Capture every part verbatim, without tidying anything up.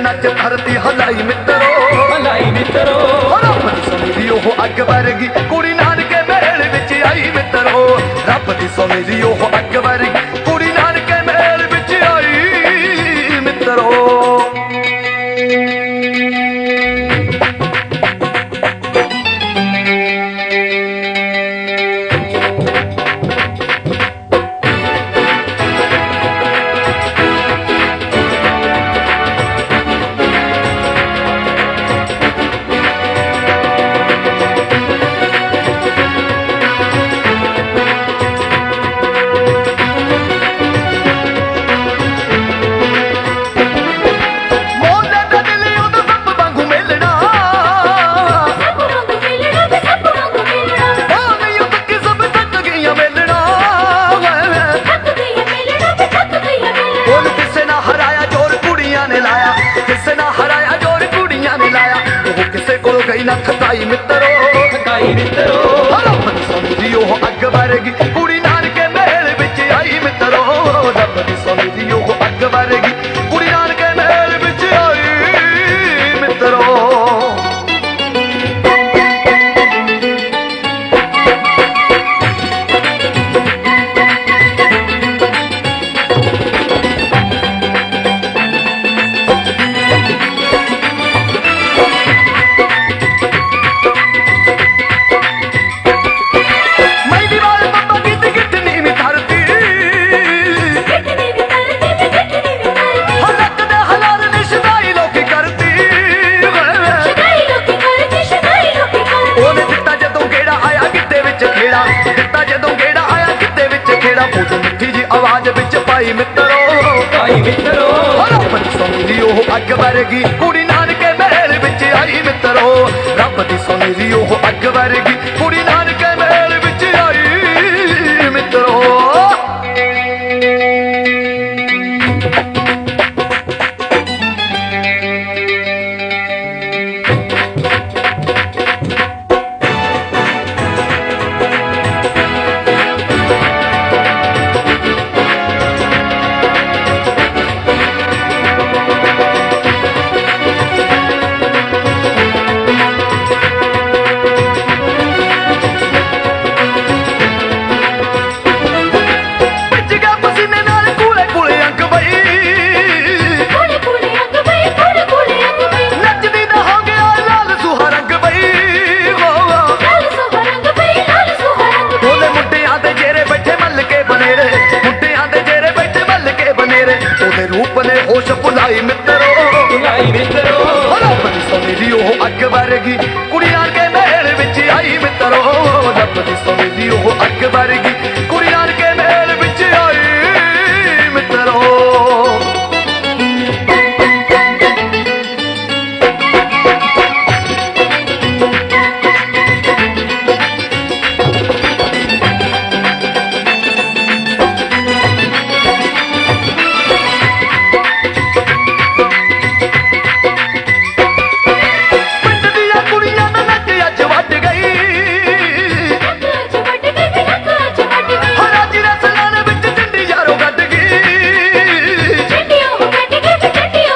नच धरती हलाई मित्रो हलाई मित्रो रब दी सोनी दी ओह अग वर्गी कुड़ी नानके मेल विच आई मित्रो रब दी सोनी दी ओह अग वर्गी कुड़ी नानके मेल विच आई मित्रो। ना थकाई मित्रो थकाई मित्रो रब दी सोनी दी ओह अग वर्गी कुड़ी नानके महल विच आई मित्रो रब दी सोनी दी ओह अग वर्गी कुड़ी नानके महल विच आई मित्रो। आवाज विच पाई मित्रो पाई मित्रो रब दी सोनी दी ओह अग वर्गी कुड़ी नानके महल विच आई मित्रो रब दी सोनी दी ओह अग वर्गी कुड़ी नानके महल विच आई मित्रो। रूप ने होश भुलाई मित्रो भुलाई मित्रो रब दी सोनी दी ओह अग वर्गी कुड़ी नानके महल विच आई मित्रो रब दी सोनी दी ओह अग वर्गी कुड़ी नानके महल विच आई मित्रो।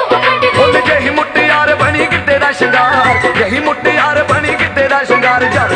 यही मुटियार बनी कि तेरा श्रृंगार